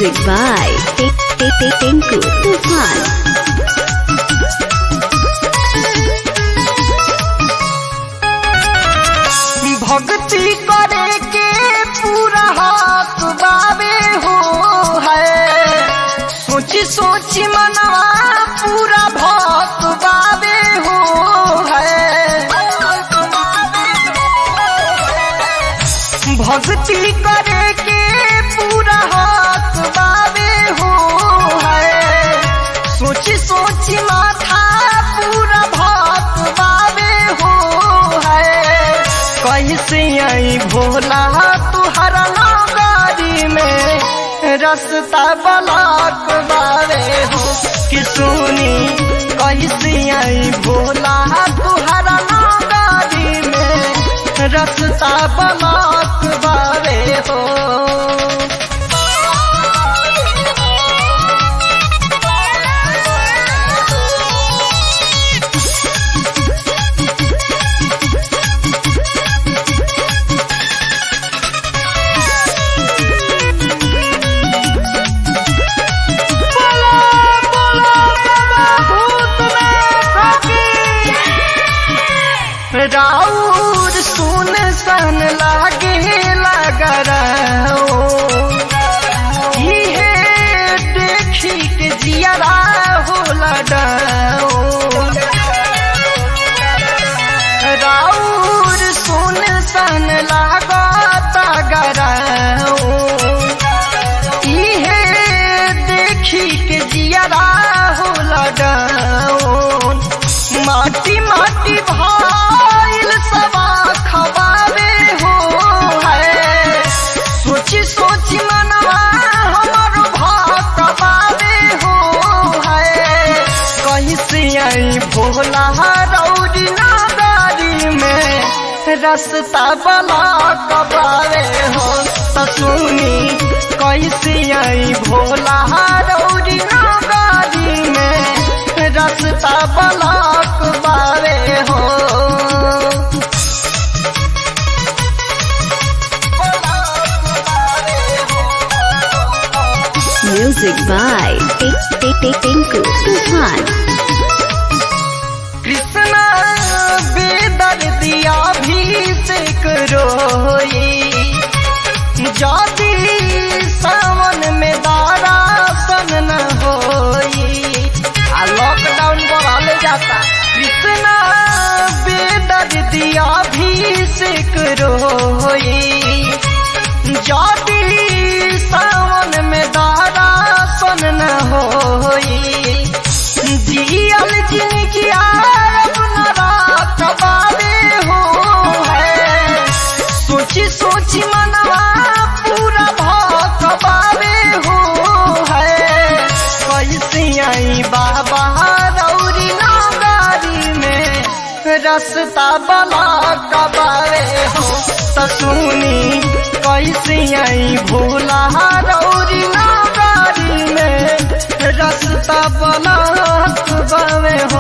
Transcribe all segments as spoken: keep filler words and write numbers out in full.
Music by Tinku Tufan. भक्ति करे के पूरा हाथ बाबे हो है, सोची सोची मनवा पूरा भक्त बाबे हो है। भक्ति करे के पूरा हाथ बाबे हो है, सोची सोची माथा पूरा भक्त बाबे हो है। कैसे आई भोला तुहरा नगारी में रास्ता ब्लॉक बारे हो कि सुनी। कैसे आई भोला तुहरा नगारी में रास्ता ब्लॉक बारे हो। राउर सुन सन लागे लगर ये देखी के जियरा हो लडाओ। राउर सुन सन लागत गराओ, ये देखी के जियरा हो लडाओ। माटी माटी भाईल सवा खबावे हो है, सोची सोची मनवा हमारो भात बावे हो है। कैसे आई भोला रौड़ी नगारी में रास्ता ब्लॉक बावे हो त सुनी। कैसे आई भोला रौड़ी नगारी में रास्ता ब्लॉक बावे हो। Music by Tinku Tufan. Krishna बेदर्दिया अभिषेक रोई, जाति सावन में दारासन न होई। आ लॉकडाउन बढ़ाले जाता। कृष्णा बेदर्दिया अभिषेक रोई, जाति सावन में दारासन न होई। जियल जिनकी अपना रात बाबे हो है, सोची सोची मनवा पूरा भात बाबे हो है। कैसे आई बाबा रौड़ी नगारी में रास्ता ब्लॉक बावे हो त सुनी। कैसे आई भोला रौड़ी नगारी में रास्ता ब्लॉक बावे हो।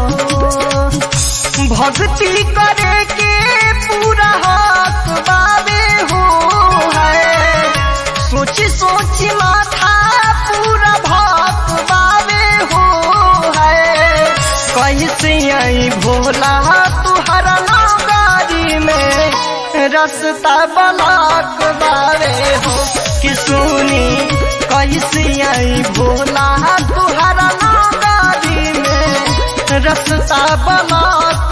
भक्ति करे के पूरा हाथ बाबे हो है, सोची सोची माथा पूरा भक्त बाबे हो है। कैसे आई भोला तुहरा नगारी में रास्ता ब्लॉक बावे हो कि सुनी। कैसे आई भोला तुहरा नगारी में रास्ता ब्लॉक